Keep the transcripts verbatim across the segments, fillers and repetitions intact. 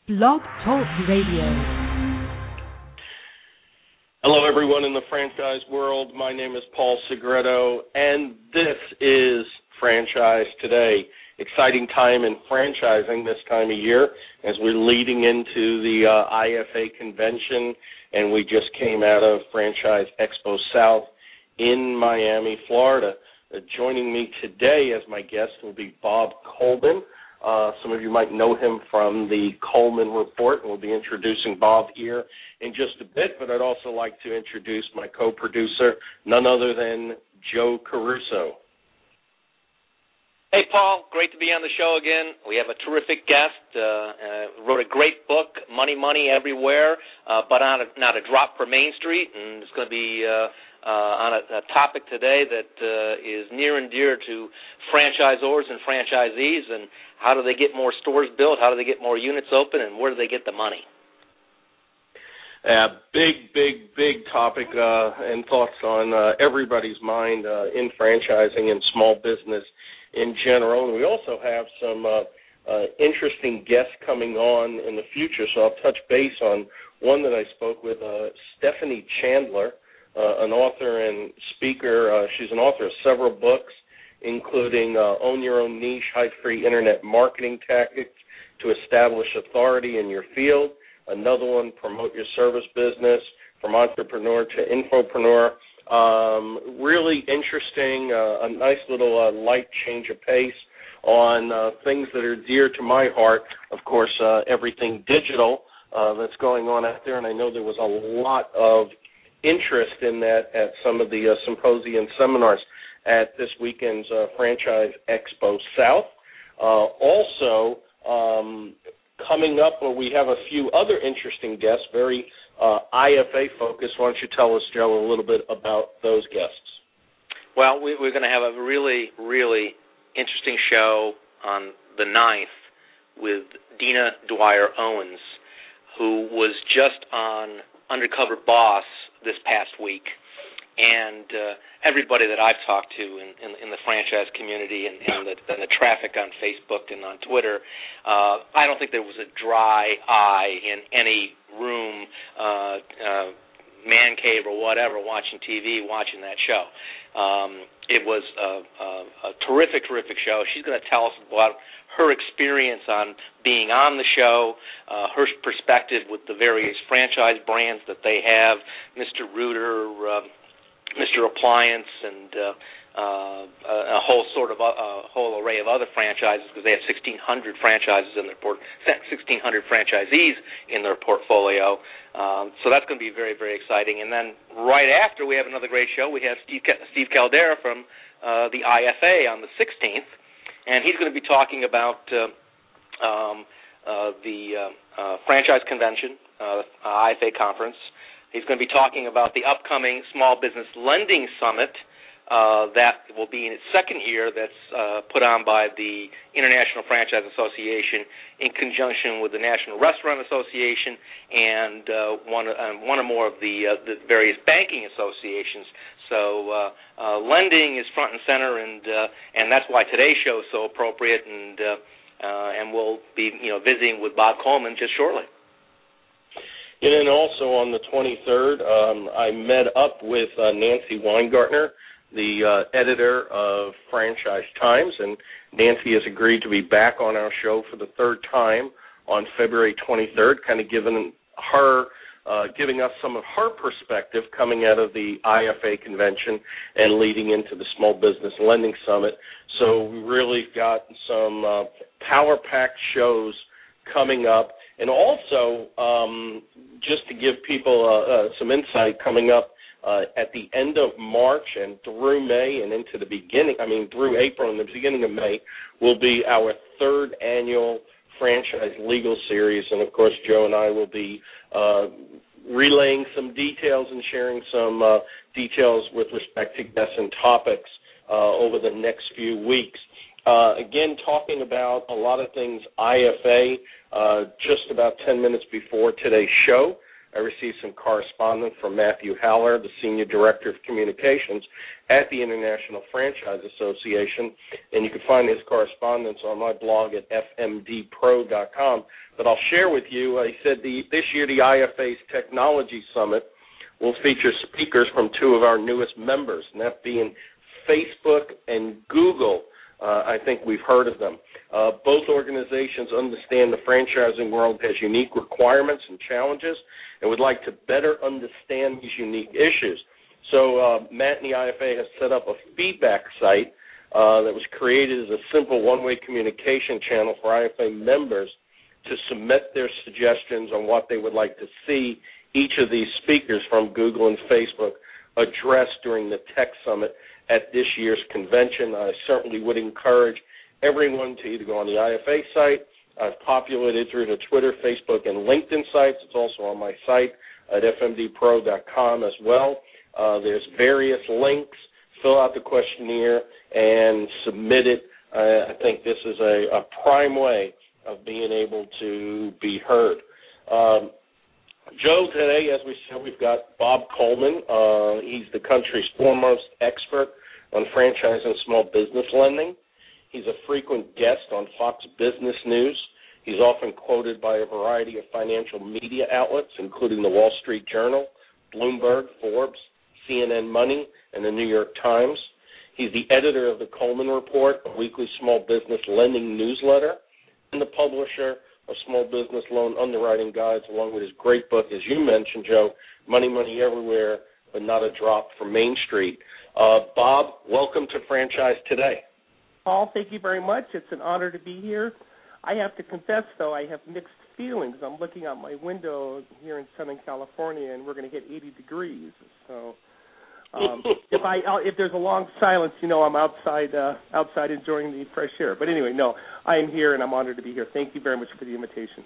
Blog Talk Radio. Hello, everyone in the franchise world. My name is Paul Segretto, and this is Franchise Today. Exciting time in franchising this time of year as we're leading into the uh, I F A convention, and we just came out of Franchise Expo South in Miami, Florida. Uh, joining me today as my guest will be Bob Coleman. Uh, some of you might know him from the Coleman Report, and we'll be introducing Bob here in just a bit, but I'd also like to introduce my co-producer, none other than Joe Caruso. Hey, Paul, great to be on the show again. We have a terrific guest, uh, uh, wrote a great book, Money, Money Everywhere, uh, but not a, not a drop for Main Street, and it's going to be uh, uh, on a, a topic today that uh, is near and dear to franchisors and franchisees, and how do they get more stores built, how do they get more units open, and where do they get the money? Uh, big, big, big topic uh, and thoughts on uh, everybody's mind uh, in franchising and small business in general. And we also have some uh, uh, interesting guests coming on in the future, so I'll touch base on one that I spoke with, uh, Stephanie Chandler, uh, an author and speaker. Uh, she's an author of several books, including uh, Own Your Own Niche, Hype-Free Internet Marketing Tactics to Establish Authority in Your Field. Another one, Promote Your Service Business, From Entrepreneur to Infopreneur. Um, really interesting, uh, a nice little uh, light change of pace on uh, things that are dear to my heart. Of course, uh, everything digital uh, that's going on out there, and I know there was a lot of interest in that at some of the uh, symposium seminars at this weekend's uh, Franchise Expo South. Uh, also, um, coming up, well, we have a few other interesting guests, very uh, I F A focused. Why don't you tell us, Joe, a little bit about those guests? Well, we, we're going to have a really, really interesting show on the ninth with Dina Dwyer Owens, who was just on Undercover Boss this past week. And uh, everybody that I've talked to in, in, in the franchise community and, and, the, and the traffic on Facebook and on Twitter, uh, I don't think there was a dry eye in any room, uh, uh, man cave or whatever, watching T V, watching that show. Um, it was a, a, a terrific, terrific show. She's going to tell us about her experience on being on the show, uh, her perspective with the various franchise brands that they have, Mister Rooter, uh, Mister Appliance, and uh, uh, a whole sort of uh, a whole array of other franchises, because they have sixteen hundred franchises in their port, sixteen hundred franchisees in their portfolio. Um, so that's going to be very, very exciting. And then right after, we have another great show. We have Steve Steve Caldera from uh, the I F A on the sixteenth, and he's going to be talking about uh, um, uh, the uh, uh, franchise convention, uh, I F A conference. He's going to be talking about the upcoming Small Business Lending Summit uh, that will be in its second year, that's uh, put on by the International Franchise Association in conjunction with the National Restaurant Association and uh, one, uh, one or more of the, uh, the various banking associations. So uh, uh, lending is front and center, and uh, and that's why today's show is so appropriate, and, uh, uh, and we'll be you know visiting with Bob Coleman just shortly. And then also on the twenty-third, um, I met up with uh, Nancy Weingartner, the uh, editor of Franchise Times, and Nancy has agreed to be back on our show for the third time on February twenty-third, kind of giving her, uh, giving us some of her perspective coming out of the I F A convention and leading into the Small Business Lending Summit. So we really got some uh, power-packed shows coming up. And also, um, just to give people uh, uh, some insight, coming up uh, at the end of March and through May and into the beginning, I mean through April and the beginning of May, will be our third annual Franchise Legal Series. And, of course, Joe and I will be uh, relaying some details and sharing some uh, details with respect to guests and topics uh, over the next few weeks. Uh, again, talking about a lot of things I F A, uh, just about ten minutes before today's show. I received some correspondence from Matthew Haller, the Senior Director of Communications at the International Franchise Association, and you can find his correspondence on my blog at f m d pro dot com. But I'll share with you, uh, he said the, this year the I F A's Technology Summit will feature speakers from two of our newest members, and that being Facebook and Google. Uh, I think we've heard of them. Uh, both organizations understand the franchising world has unique requirements and challenges and would like to better understand these unique issues. So uh, Matt and the I F A have set up a feedback site uh, that was created as a simple one-way communication channel for I F A members to submit their suggestions on what they would like to see each of these speakers from Google and Facebook address during the Tech Summit at this year's convention. I certainly would encourage everyone to either go on the I F A site. I've populated through the Twitter, Facebook, and LinkedIn sites. It's also on my site at f m d pro dot com as well. Uh, there's various links. Fill out the questionnaire and submit it. Uh, I think this is a, a prime way of being able to be heard. Um, Joe, today, as we said, we've got Bob Coleman. Uh, he's the country's foremost expert on franchise and small business lending. He's a frequent guest on Fox Business News. He's often quoted by a variety of financial media outlets, including the Wall Street Journal, Bloomberg, Forbes, C N N Money, and the New York Times. He's the editor of the Coleman Report, a weekly small business lending newsletter, and the publisher of Small Business Loan Underwriting Guides, along with his great book, as you mentioned, Joe, Money, Money Everywhere, but Not a Drop from Main Street. Uh, Bob, welcome to Franchise Today. Paul, thank you very much. It's an honor to be here. I have to confess, though, I have mixed feelings. I'm looking out my window here in Southern California, and we're going to hit eighty degrees. So um, if I if there's a long silence, you know I'm outside uh, outside enjoying the fresh air. But anyway, no, I am here, and I'm honored to be here. Thank you very much for the invitation.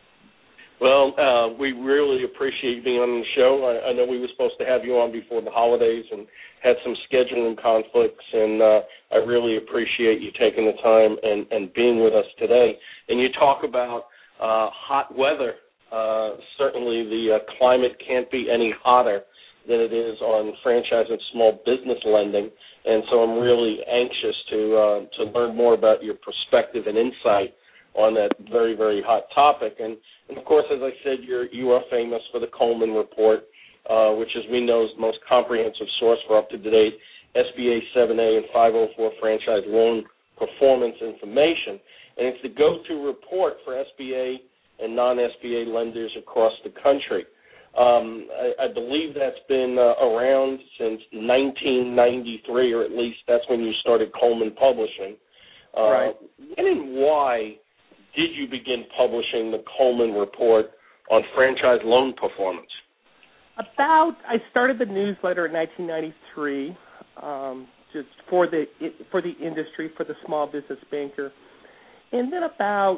Well, uh, we really appreciate you being on the show. I, I know we were supposed to have you on before the holidays and had some scheduling conflicts, and uh, I really appreciate you taking the time and, and being with us today. And you talk about uh, hot weather. Uh, certainly the uh, climate can't be any hotter than it is on franchise and small business lending, and so I'm really anxious to uh, to learn more about your perspective and insight on that very, very hot topic. And, and of course, as I said, you're, you are famous for the Coleman Report, uh, which, as we know, is the most comprehensive source for up-to-date S B A seven A and five oh four franchise loan performance information. And it's the go-to report for S B A and non-S B A lenders across the country. Um, I, I believe that's been uh, around since nineteen ninety-three, or at least that's when you started Coleman Publishing. Uh, right. When and why did you begin publishing the Coleman Report on franchise loan performance? About, I started the newsletter in nineteen ninety-three, um, just for the for the industry, for the small business banker, and then about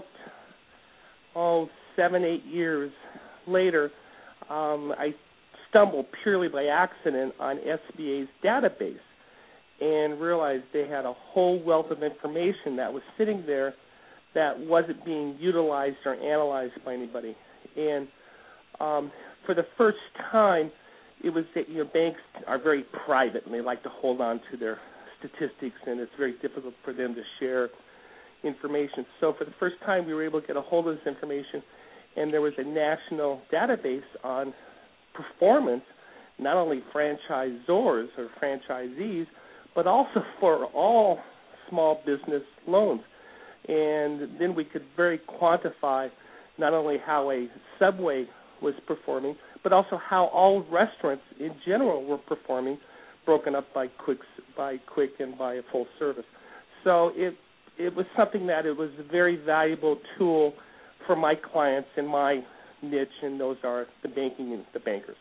oh seven, eight years later, um, I stumbled purely by accident on S B A's database and realized they had a whole wealth of information that was sitting there that wasn't being utilized or analyzed by anybody. And um, for the first time, it was that your banks are very private and they like to hold on to their statistics, and it's very difficult for them to share information. So for the first time, we were able to get a hold of this information, and there was a national database on performance, not only franchisors or franchisees, but also for all small business loans. And then we could very quantify not only how a Subway was performing, but also how all restaurants in general were performing, broken up by quick, by quick and by a full service. So it it was something that it was a very valuable tool for my clients in my niche, and those are the banking and the bankers.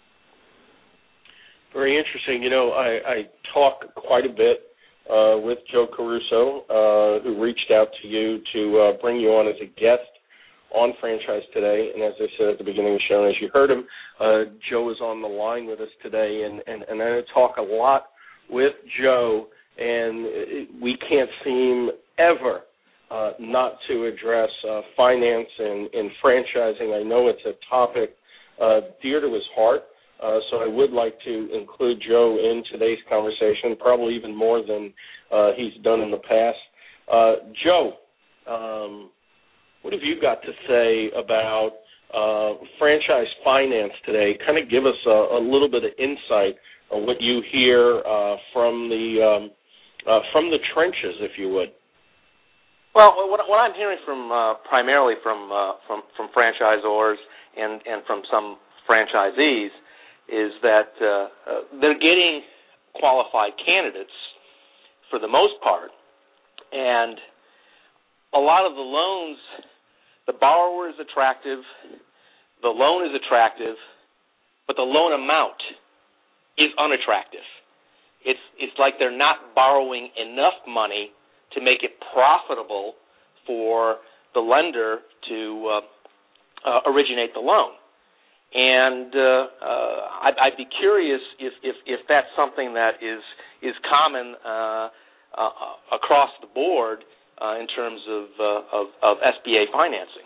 Very interesting. You know, I, I talk quite a bit uh, with Joe Caruso, uh, who reached out to you to uh, bring you on as a guest on Franchise Today. And as I said at the beginning of the show, and as you heard him, uh, Joe is on the line with us today. And, and, and I talk a lot with Joe, and it, we can't seem ever uh, not to address uh, finance and, and franchising. I know it's a topic uh, dear to his heart. Uh, so I would like to include Joe in today's conversation, probably even more than uh, he's done in the past. Uh, Joe, um, what have you got to say about uh, franchise finance today? Kind of give us a, a little bit of insight on what you hear uh, from the um, uh, from the trenches, if you would. Well, what, what I'm hearing from uh, primarily from uh, from from franchisors and and from some franchisees is that uh, uh, they're getting qualified candidates for the most part, and a lot of the loans, the borrower is attractive, the loan is attractive, but the loan amount is unattractive. It's it's like they're not borrowing enough money to make it profitable for the lender to uh, uh, originate the loan. And uh, uh, I'd, I'd be curious if, if, if that's something that is is common uh, uh, across the board uh, in terms of, uh, of of S B A financing.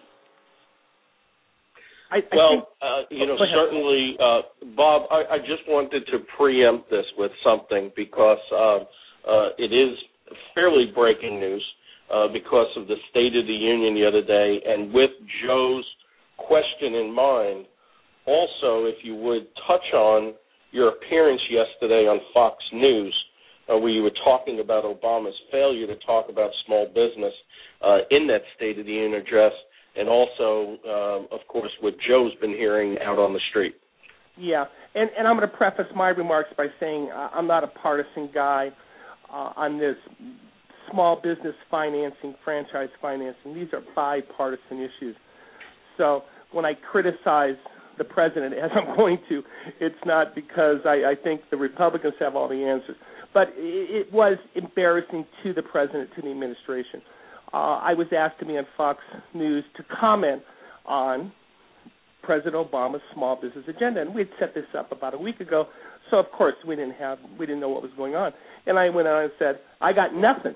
I, I well, think, uh, you know, certainly, uh, Bob, I, I just wanted to preempt this with something because uh, uh, it is fairly breaking news uh, because of the State of the Union the other day, and with Joe's question in mind, also, if you would touch on your appearance yesterday on Fox News, uh, where you were talking about Obama's failure to talk about small business uh, in that State of the Union address, and also, um, of course, what Joe's been hearing out on the street. Yeah, and, and I'm going to preface my remarks by saying uh, I'm not a partisan guy uh, on this small business financing, franchise financing. These are bipartisan issues. So when I criticize the president, as I'm going to, it's not because I, I think the Republicans have all the answers. But it, it was embarrassing to the president, to the administration. Uh, I was asked to be on Fox News to comment on President Obama's small business agenda, and we had set this up about a week ago. So of course we didn't have, we didn't know what was going on. And I went on and said, I got nothing.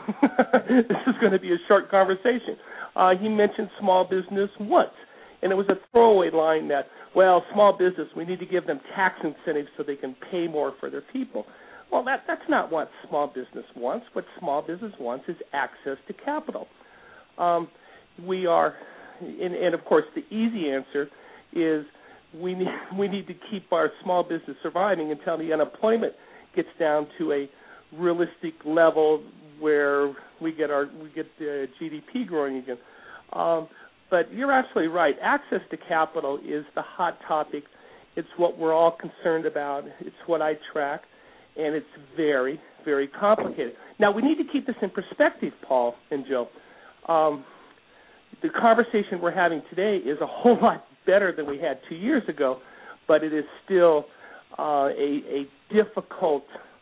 This is going to be a short conversation. Uh, he mentioned small business once, and it was a throwaway line that, well, small business, we need to give them tax incentives so they can pay more for their people. Well, that that's not what small business wants. What small business wants is access to capital. Um, we are, and, and of course, the easy answer is we need we need to keep our small business surviving until the unemployment gets down to a realistic level where we get our we get the G D P growing again. Um, but you're absolutely right. Access to capital is the hot topic. It's what we're all concerned about. It's what I track. And it's very, very complicated. Now, we need to keep this in perspective, Paul and Joe. Um, the conversation we're having today is a whole lot better than we had two years ago, but it is still uh, a, a difficult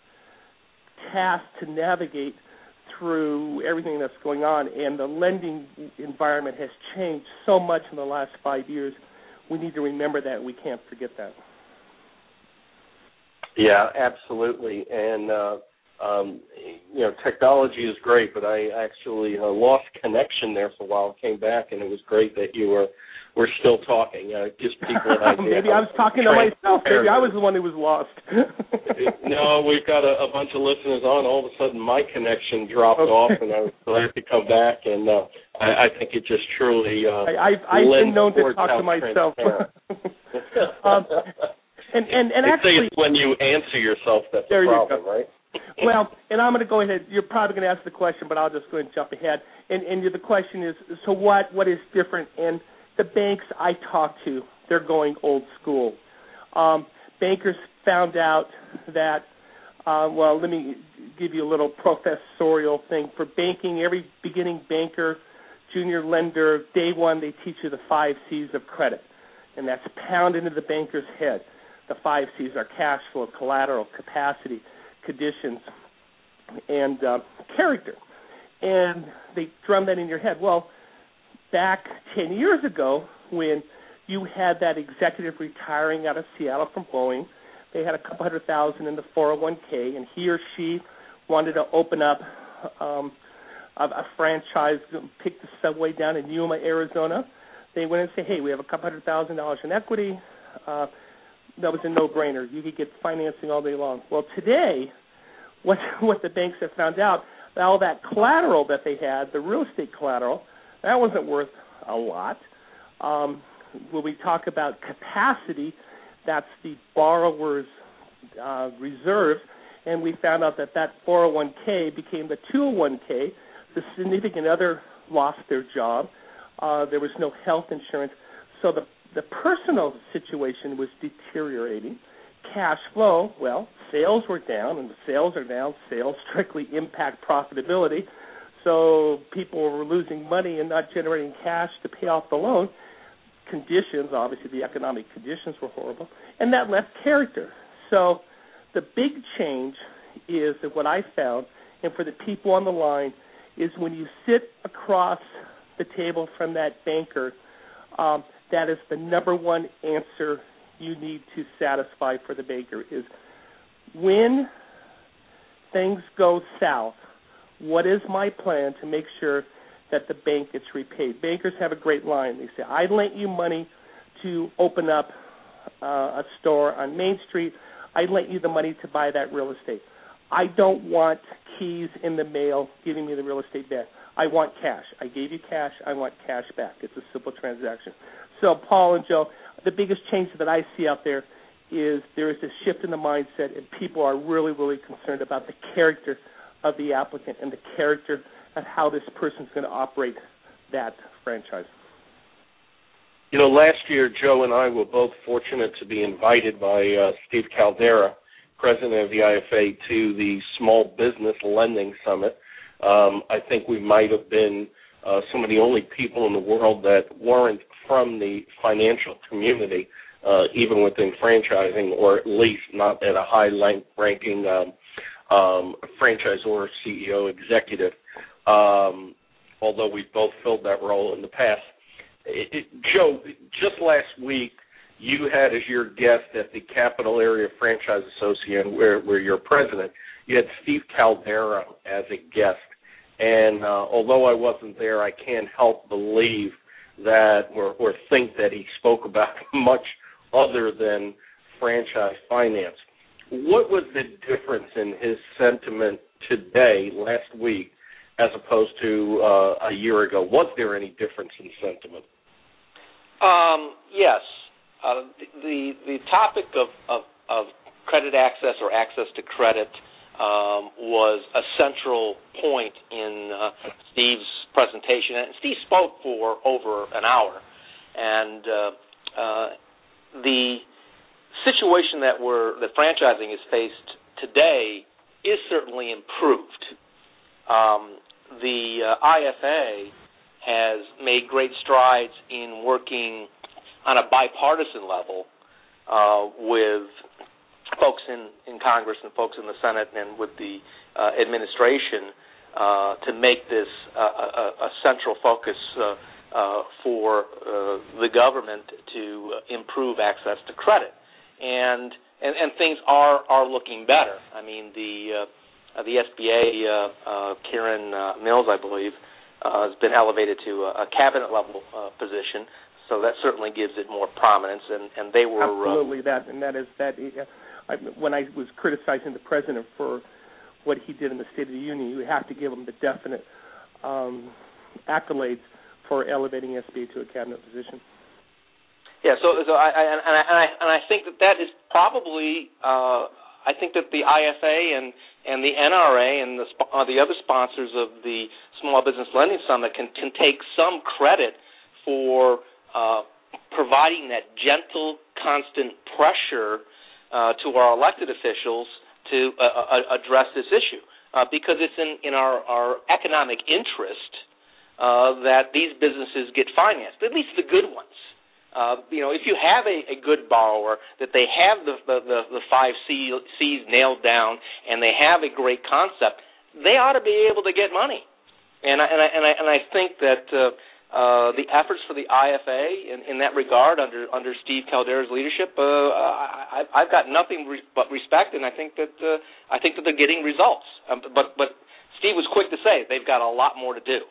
task to navigate through everything that's going on. And the lending environment has changed so much in the last five years. We need to remember that. We can't forget that. Yeah, absolutely. And, uh, um, you know, technology is great, but I actually uh, lost connection there for a while, came back, and it was great that you were were still talking. Uh, it gives people an idea. Maybe I was talking to myself. Maybe I was the one who was lost. No, we've got a, a bunch of listeners on. All of a sudden, my connection dropped okay. off, and I was glad to come back. And uh, I, I think it just truly uh, I, I've, I've been known to talk to myself. um, And, and, and they actually, say it's when you answer yourself that's the problem, right? Well, and I'm going to go ahead. You're probably going to ask the question, but I'll just go ahead and jump ahead. And, and the question is, so what? What is different? And the banks I talk to, they're going old school. Um, bankers found out that, uh, well, let me give you a little professorial thing. For banking, every beginning banker, junior lender, day one, they teach you the five C's of credit, and that's pounded into the banker's head. The five C's are cash flow, collateral, capacity, conditions, and uh, character. And they drum that in your head. Well, back ten years ago when you had that executive retiring out of Seattle from Boeing, they had a couple hundred thousand in the four oh one k, and he or she wanted to open up um, a, a franchise, pick the subway down in Yuma, Arizona. they went and said, hey, we have a couple hundred thousand dollars in equity. Uh, that was a no-brainer. You could get financing all day long. Well, today, what what the banks have found out, all that collateral that they had, the real estate collateral, that wasn't worth a lot. Um, when we talk about capacity, that's the borrower's uh, reserves, and we found out that that four oh one k became the two oh one k. The significant other lost their job. Uh, there was no health insurance. So the, the personal situation was deteriorating. Cash flow, well, sales were down, and the sales are down. Sales strictly impact profitability. So people were losing money and not generating cash to pay off the loan. Conditions, obviously the economic conditions were horrible, and that left character. So the big change is that what I found, and for the people on the line, is when you sit across the table from that banker, um, that is the number one answer you need to satisfy for the banker is when things go south, what is my plan to make sure that the bank gets repaid? Bankers have a great line. They say, I lent you money to open up uh, a store on Main Street. I lent you the money to buy that real estate. I don't want keys in the mail giving me the real estate back. I want cash. I gave you cash. I want cash back. It's a simple transaction. So, Paul and Joe, the biggest change that I see out there is there is a shift in the mindset, and people are really, really concerned about the character of the applicant and the character of how this person's going to operate that franchise. You know, last year, Joe and I were both fortunate to be invited by uh, Steve Caldera, president of the I F A, to the Small Business Lending Summit. Um, I think we might have been uh, some of the only people in the world that weren't from the financial community, uh, even within franchising, or at least not at a high-ranking um, um, franchisor, C E O, executive, um, although we've both filled that role in the past. It, it, Joe, just last week, you had as your guest at the Capital Area Franchise Association, where, where you're president, you had Steve Caldera as a guest. And uh, although I wasn't there, I can't help believe that or, or think that he spoke about much other than franchise finance. What was the difference in his sentiment today, last week, as opposed to uh, a year ago? Was there any difference in sentiment? Um, yes. Uh, the the topic of, of, of credit access or access to credit um, was a central point in uh, Steve's presentation. And Steve spoke for over an hour. And uh, uh, the situation that we're that franchising is faced today is certainly improved. Um, the uh, I F A has made great strides in working on a bipartisan level uh, with folks in, in Congress and folks in the Senate and with the uh, administration uh, to make this uh, a, a central focus uh, uh, for uh, the government to improve access to credit. And and, and things are, are looking better. I mean, the uh, the S B A, uh, uh, Karen uh, Mills, I believe, uh, has been elevated to a, a cabinet-level uh, position. So that certainly gives it more prominence, and, and they were absolutely uh, that, and that is that. Uh, I, when I was criticizing the president for what he did in the State of the Union, you have to give him the definite um, accolades for elevating S B A to a cabinet position. Yeah, so, so I, I, and, I, and I and I think that that is probably uh, I think that the I F A and and the N R A and the uh, the other sponsors of the Small Business Lending Summit can can take some credit for Uh, providing that gentle, constant pressure uh, to our elected officials to uh, uh, address this issue, uh, because it's in, in our, our economic interest uh, that these businesses get financed, at least the good ones. Uh, you know, if you have a, a good borrower, that they have the, the, the, the five C, C's nailed down and they have a great concept, they ought to be able to get money. And I, and I, and I, and I think that uh, Uh, the efforts for the I F A in, in that regard under under Steve Caldera's leadership, uh, I, I've got nothing re- but respect, and I think that uh, I think that they're getting results. Um, but but Steve was quick to say they've got a lot more to do.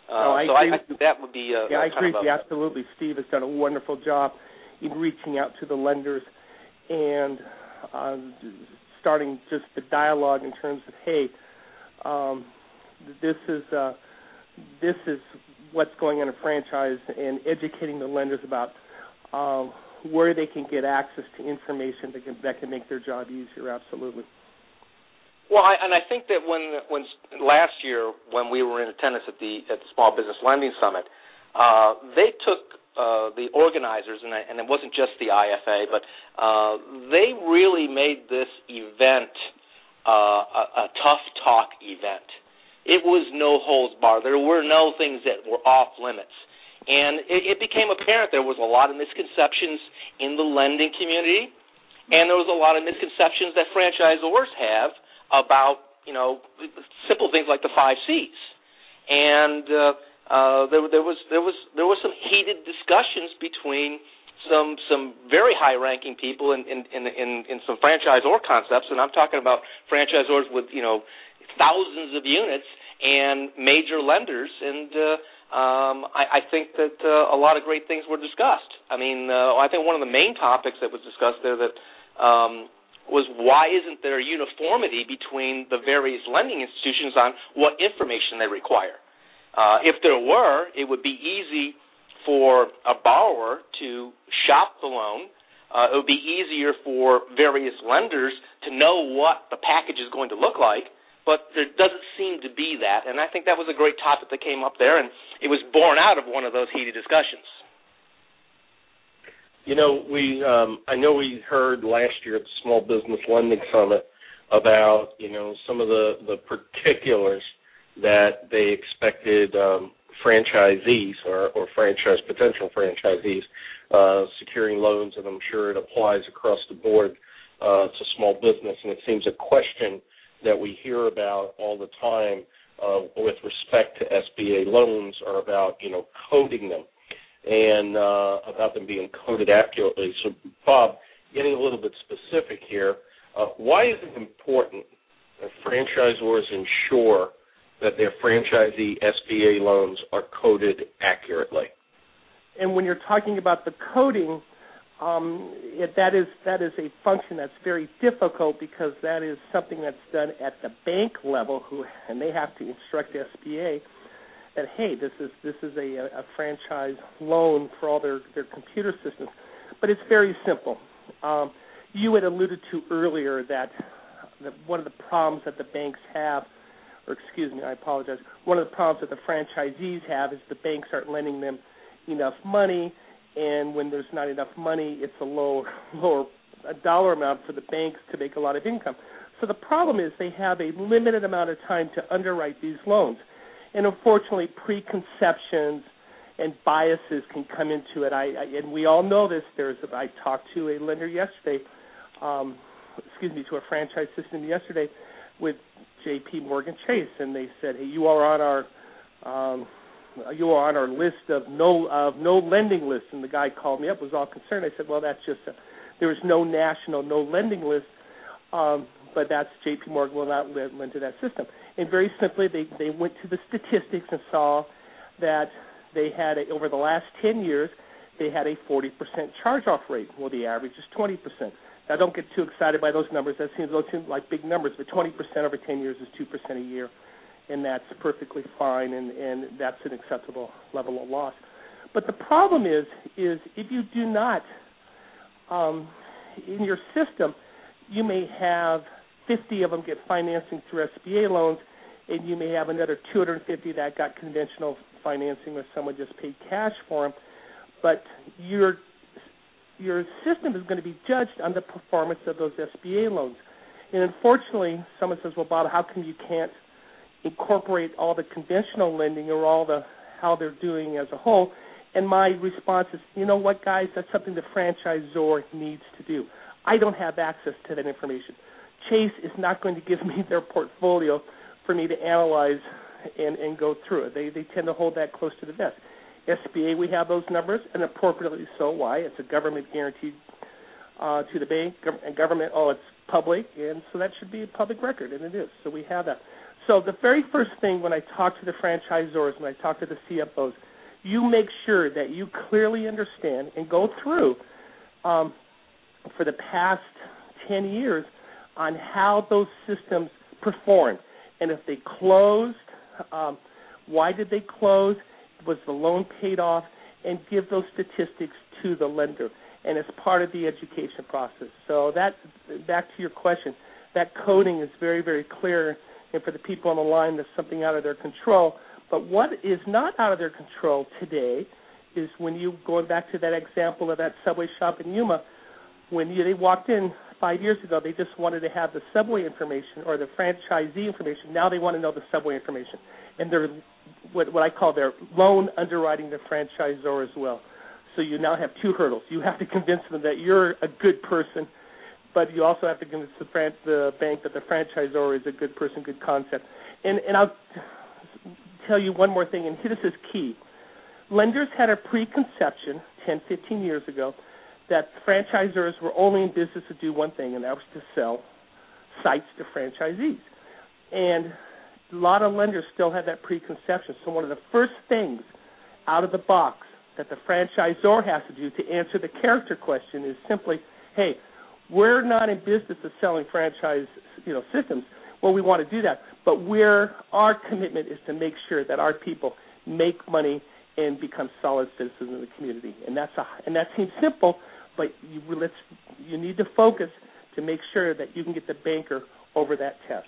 Uh, no, I so agree I, I with think that would be a, yeah, a I agree kind of with you a, absolutely. Steve has done a wonderful job in reaching out to the lenders and uh, starting just the dialogue in terms of, hey, um, this is uh, this is what's going on in a franchise, and educating the lenders about um, where they can get access to information that can, that can make their job easier. Absolutely. Well, I, and I think that when when last year when we were in attendance at the at the Small Business Lending Summit, uh, they took uh, the organizers, and, I, and it wasn't just the I F A, but uh, they really made this event uh, a, a tough talk event. It was no holds barred. There were no things that were off limits. And it, it became apparent there was a lot of misconceptions in the lending community, and there was a lot of misconceptions that franchisors have about, you know, simple things like the five C's. And uh, uh, there, there was there was there was some heated discussions between some some very high-ranking people in in, in in in some franchisor concepts, and I'm talking about franchisors with, you know, thousands of units and major lenders, and uh, um, I, I think that uh, a lot of great things were discussed. I mean, uh, I think one of the main topics that was discussed there that um, was why isn't there uniformity between the various lending institutions on what information they require? Uh, if there were, it would be easy for a borrower to shop the loan. Uh, it would be easier for various lenders to know what the package is going to look like. But there doesn't seem to be that, and I think that was a great topic that came up there, and it was born out of one of those heated discussions. You know, we um, I know we heard last year at the Small Business Lending Summit about, you know, some of the, the particulars that they expected um, franchisees or, or franchise potential franchisees uh, securing loans, and I'm sure it applies across the board uh, to small business, and it seems a question that we hear about all the time uh, with respect to S B A loans are about, you know, coding them and uh, about them being coded accurately. So, Bob, getting a little bit specific here, uh, why is it important that franchisors ensure that their franchisee S B A loans are coded accurately? And when you're talking about the coding, Um, it, that is that is a function that's very difficult because that is something that's done at the bank level, who and they have to instruct S B A that, hey, this is this is a, a franchise loan for all their, their computer systems. But it's very simple. Um, you had alluded to earlier that, that one of the problems that the banks have, or excuse me, I apologize. One of the problems that the franchisees have is the banks aren't lending them enough money. And when there's not enough money, it's a lower, lower a dollar amount for the banks to make a lot of income. So the problem is they have a limited amount of time to underwrite these loans. And unfortunately, preconceptions and biases can come into it. I, I and we all know this. There's I talked to a lender yesterday, um, excuse me, to a franchise system yesterday with J P Morgan Chase, and they said, hey, you are on our um, you are on our list of no of no lending list. And the guy called me up, was all concerned. I said, well, that's just a, there is no national no lending list, um, but that's J P Morgan will not lend, lend to that system. And very simply, they, they went to the statistics and saw that they had a, over the last ten years, they had a forty percent charge-off rate. Well, the average is twenty percent. Now, don't get too excited by those numbers. That seems those seem like big numbers, but twenty percent over ten years is two percent a year. And that's perfectly fine, and, and that's an acceptable level of loss. But the problem is, is if you do not, um, in your system, you may have fifty of them get financing through S B A loans, and you may have another two hundred fifty that got conventional financing or someone just paid cash for them. But your your system is going to be judged on the performance of those S B A loans. And unfortunately, someone says, well, Bob, how come you can't incorporate all the conventional lending or all the how they're doing as a whole? And my response is, you know what, guys, that's something the franchisor needs to do. I don't have access to that information. Chase is not going to give me their portfolio for me to analyze and, and go through it. They they tend to hold that close to the vest. S B A, we have those numbers, and appropriately so. Why? It's a government guaranteed uh, to the bank, and government, oh, it's public, and so that should be a public record, and it is. So we have that. So the very first thing when I talk to the franchisors, when I talk to the C F Os, you make sure that you clearly understand and go through um, for the past ten years on how those systems performed. And if they closed, um, why did they close? Was the loan paid off? And give those statistics to the lender. And it's part of the education process. So that, back to your question, that coding is very, very clear. And for the people on the line, there's something out of their control. But what is not out of their control today is when you, going back to that example of that Subway shop in Yuma, when you, they walked in five years ago, they just wanted to have the Subway information or the franchisee information. Now they want to know the Subway information. And they're what, what I call their loan underwriting the franchisor as well. So you now have two hurdles. You have to convince them that you're a good person, but you also have to convince the, fran- the bank that the franchisor is a good person, good concept. And, and I'll tell you one more thing, and this is key. Lenders had a preconception ten, fifteen years ago that franchisors were only in business to do one thing, and that was to sell sites to franchisees. And a lot of lenders still have that preconception. So one of the first things out of the box that the franchisor has to do to answer the character question is simply, hey, we're not in business of selling franchise, you know, systems. Well, we want to do that, but we're, our commitment is to make sure that our people make money and become solid citizens in the community. And that's a, and that seems simple, but you, let's, you need to focus to make sure that you can get the banker over that test.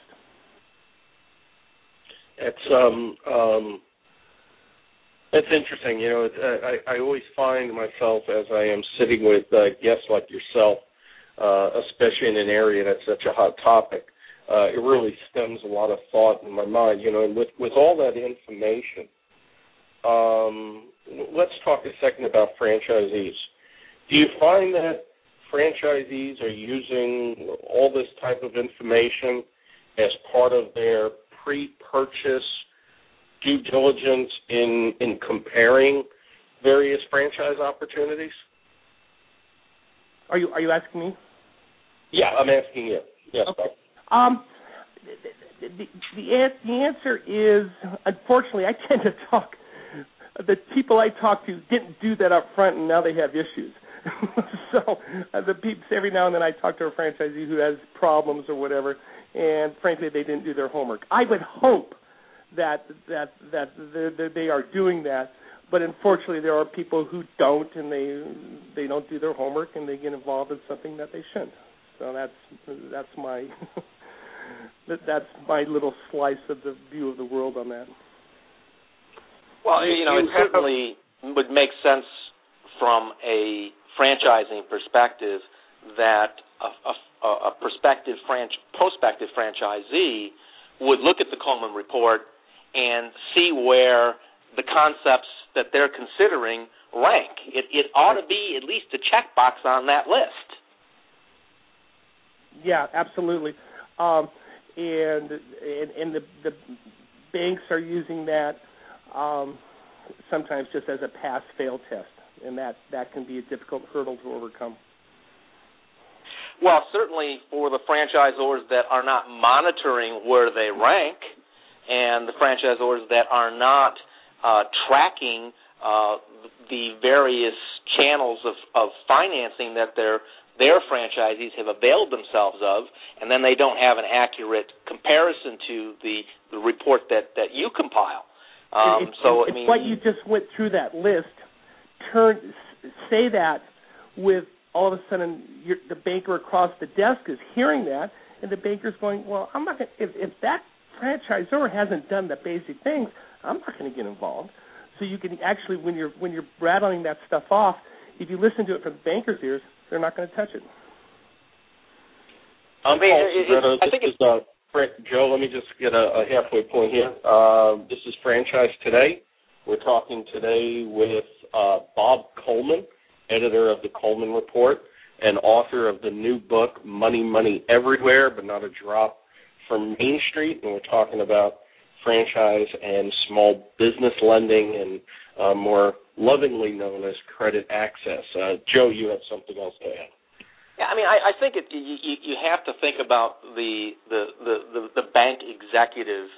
It's um um it's interesting, you know. It's, I I always find myself as I am sitting with uh, guests like yourself, uh, especially in an area that's such a hot topic. Uh, it really stems a lot of thought in my mind, you know. And with with all that information, um, let's talk a second about franchisees. Do you find that franchisees are using all this type of information as part of their pre-purchase due diligence in in comparing various franchise opportunities? Are you are you asking me? Yeah, I'm asking you. Yes. Okay. Um, the, the, the, the answer is, unfortunately, I tend to talk, the people I talk to didn't do that up front, and now they have issues. so uh, the people, every now and then I talk to a franchisee who has problems or whatever, and frankly, they didn't do their homework. I would hope that that that they are doing that, but unfortunately, there are people who don't, and they they don't do their homework, and they get involved in something that they shouldn't. So that's that's my that's my little slice of the view of the world on that. Well, you know, it certainly would make sense from a franchising perspective that a, a, a prospective, franch- prospective franchisee would look at the Coleman Report and see where the concepts that they're considering rank. It, it ought to be at least a checkbox on that list. Yeah, absolutely. Um, and and, and the, the banks are using that um, sometimes just as a pass-fail test, and that, that can be a difficult hurdle to overcome. Well, certainly for the franchisors that are not monitoring where they rank and the franchisors that are not uh, tracking uh, the various channels of, of financing that their their franchisees have availed themselves of, and then they don't have an accurate comparison to the, the report that, that you compile. Um, if, so, if I mean, what you just went through that list, turn say that with all of a sudden you're, the banker across the desk is hearing that, and the banker's going, well, I'm not going if, if that franchisor hasn't done the basic things, I'm not going to get involved. So you can actually, when you're when you're rattling that stuff off, if you listen to it from the banker's ears, they're not going to touch it. I'm I mean, Paul it, Segretto. it, I this think is uh, Fran- Joe. Let me just get a, a halfway point here. Uh, this is Franchise Today. We're talking today with uh, Bob Coleman, editor of the Coleman Report and author of the new book, Money, Money Everywhere, but Not a Drop from Main Street. And we're talking about franchise and small business lending, and uh, more lovingly known as credit access. Uh, Joe, you have something else to add. Yeah, I mean, I, I think it, you, you have to think about the, the, the, the bank executive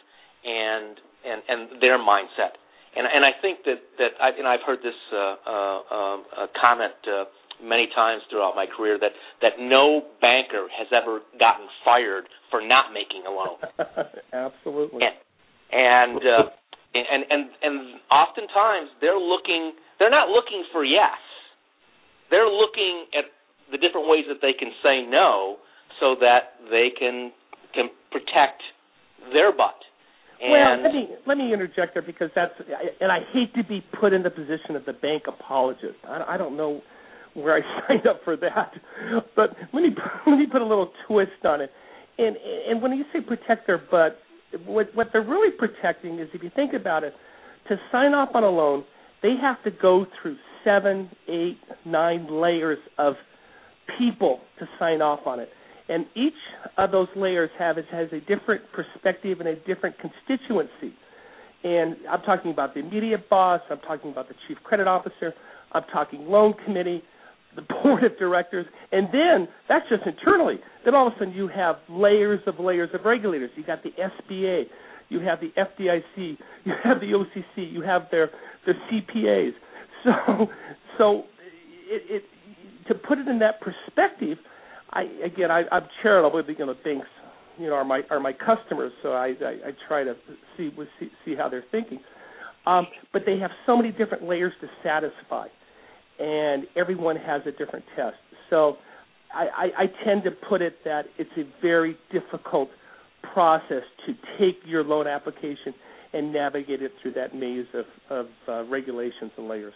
and and, and their mindset. And and I think that that I, and I've heard this uh, uh, uh, comment uh, many times throughout my career that that no banker has ever gotten fired for not making a loan. Absolutely. And and, uh, and and and oftentimes they're looking. They're not looking for yes. They're looking at the different ways that they can say no, so that they can can protect their butt. And well, let me let me interject there because that's, and I hate to be put in the position of the bank apologist. I, I don't know where I signed up for that, but let me let me put a little twist on it. And and when you say protect their butt, what what they're really protecting is, if you think about it, to sign off on a loan, they have to go through seven, eight, nine layers of people to sign off on it. And each of those layers have it has a different perspective and a different constituency. And I'm talking about the immediate boss, I'm talking about the chief credit officer, I'm talking loan committee, the board of directors, and then that's just internally. Then all of a sudden you have layers of layers of regulators. You got the S B A, you have the F D I C, you have the O C C, you have their their C P As. So, so it, it, to put it in that perspective, I, again, I, I'm charitable. You know, banks, you know, are my are my customers, so I, I, I try to see, see see how they're thinking. Um, but they have so many different layers to satisfy, and everyone has a different test. So I, I, I tend to put it that it's a very difficult process to take your loan application and navigate it through that maze of, of uh, regulations and layers.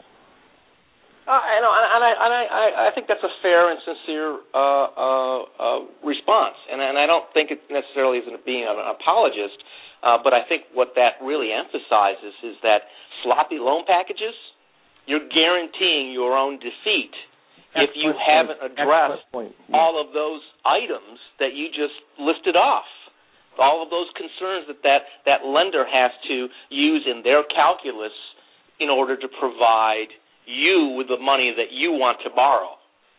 Uh, I know, and I, and I, I think that's a fair and sincere uh, uh, uh, response, and, and I don't think it necessarily is being an apologist, uh, but I think what that really emphasizes is that sloppy loan packages, you're guaranteeing your own defeat if you haven't addressed all of those items that you just listed off, all of those concerns that that, that lender has to use in their calculus in order to provide you with the money that you want to borrow.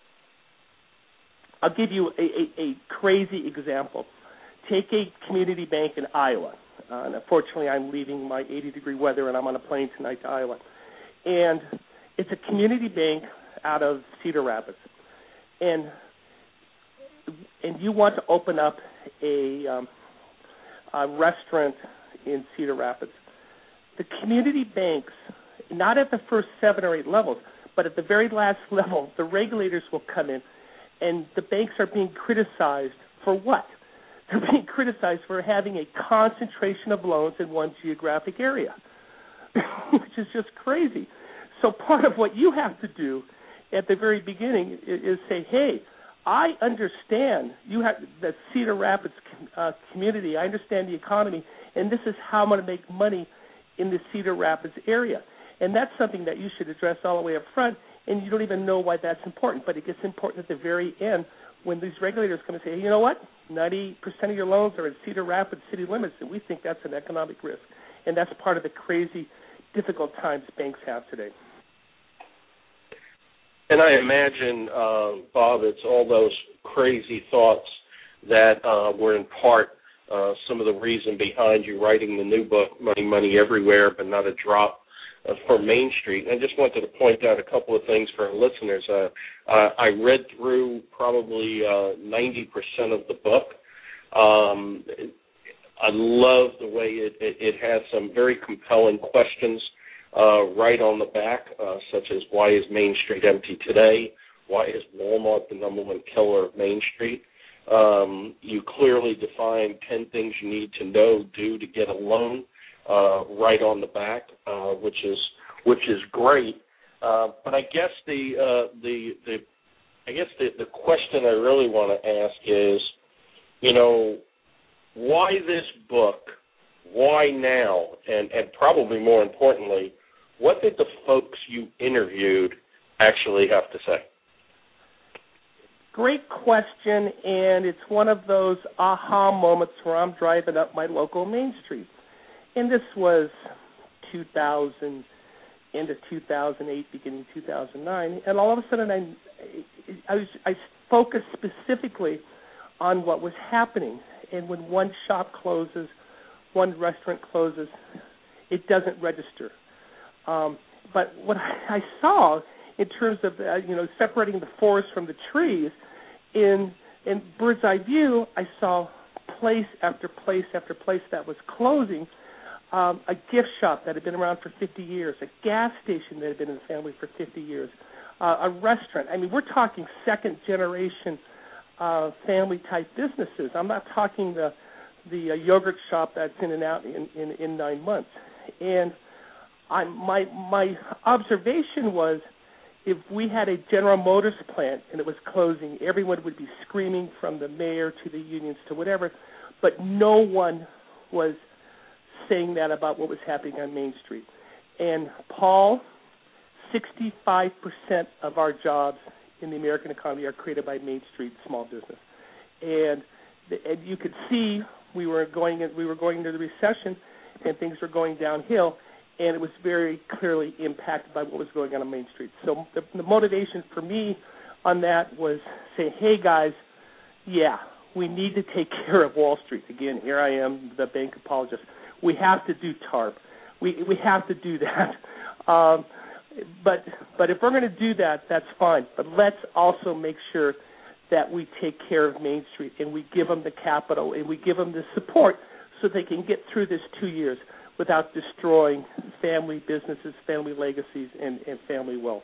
I'll give you a, a, a crazy example. Take a community bank in Iowa. Uh, and unfortunately, I'm leaving my eighty-degree weather, and I'm on a plane tonight to Iowa. And it's a community bank out of Cedar Rapids. And and you want to open up a, um, a restaurant in Cedar Rapids. The community banks, not at the first seven or eight levels, but at the very last level, the regulators will come in, and the banks are being criticized for what? They're being criticized for having a concentration of loans in one geographic area, which is just crazy. So part of what you have to do at the very beginning is, is say, hey, I understand you have the Cedar Rapids uh, community. I understand the economy, and this is how I'm going to make money in the Cedar Rapids area. And that's something that you should address all the way up front, and you don't even know why that's important. But it gets important at the very end when these regulators come and say, hey, you know what, ninety percent of your loans are in Cedar Rapids city limits, and we think that's an economic risk. And that's part of the crazy, difficult times banks have today. And I imagine, uh, Bob, it's all those crazy thoughts that uh, were in part uh, some of the reason behind you writing the new book, Money, Money Everywhere, but Not a Drop uh, for Main Street. And I just wanted to point out a couple of things for our listeners. Uh, uh, I read through probably uh, ninety percent of the book. Um, I love the way it, it, it has some very compelling questions Uh, right on the back, uh, such as why is Main Street empty today? Why is Walmart the number one killer of Main Street? Um, you clearly define ten things you need to know, do to get a loan, uh, right on the back, uh, which is which is great. Uh, but I guess the uh, the the I guess the, the question I really want to ask is, you know, why this book? Why now? And and probably more importantly, what did the folks you interviewed actually have to say? Great question, and it's one of those aha moments where I'm driving up my local Main Street. And this was two thousand, end of two thousand eight, beginning two thousand nine, and all of a sudden I, I, was, I focused specifically on what was happening. And when one shop closes, one restaurant closes, it doesn't register. Um, but what I, I saw in terms of uh, you know separating the forest from the trees, in in bird's eye view, I saw place after place after place that was closing. Um, a gift shop that had been around for fifty years, a gas station that had been in the family for fifty years, uh, a restaurant. I mean, we're talking second generation uh, family type businesses. I'm not talking the the uh, yogurt shop that's in and out in, in, in nine months. And I, my my observation was, if we had a General Motors plant and it was closing, everyone would be screaming, from the mayor to the unions to whatever, but no one was saying that about what was happening on Main Street. And Paul, sixty-five percent of our jobs in the American economy are created by Main Street small business. And, the, and you could see we were going we were going into the recession, and things were going downhill, and it was very clearly impacted by what was going on on Main Street. So the, the motivation for me on that was saying, hey, guys, yeah, we need to take care of Wall Street. Again, here I am, the bank apologist. We have to do TARP. We we have to do that. Um, but but if we're going to do that, that's fine. But let's also make sure that we take care of Main Street, and we give them the capital, and we give them the support so they can get through this two years without destroying family businesses, family legacies, and, and family wealth.